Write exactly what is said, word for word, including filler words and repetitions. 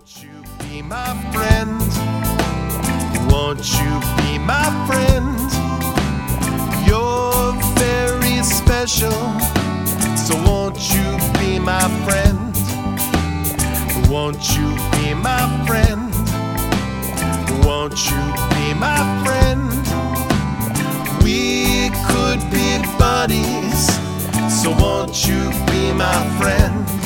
Won't you be my friend? Won't you be my friend? You're very special, so won't you be my friend? Won't you be my friend? Won't you be my friend? We could be buddies, so won't you be my friend?